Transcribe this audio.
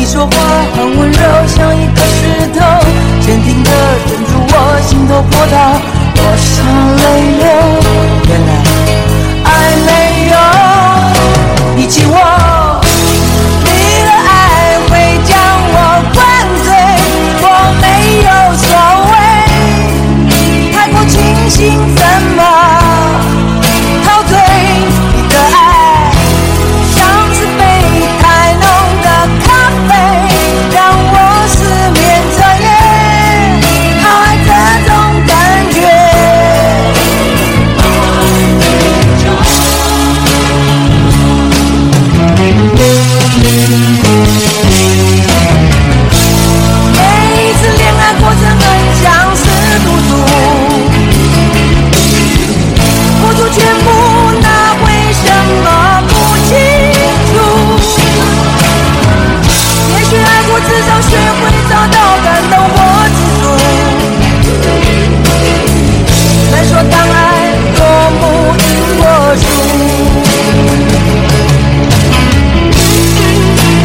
说话很温柔，像一颗石头，坚定地镇住我心头波涛。我想泪流，原来爱没有比起我，你的爱会将我灌醉，我没有所谓，太过清醒怎么陶醉？你的爱像是杯太浓的咖啡，让我失眠彻夜，好爱这种感觉。每一次恋爱过程很像是赌注，付出全部，那为什么不清楚？也许爱过至少学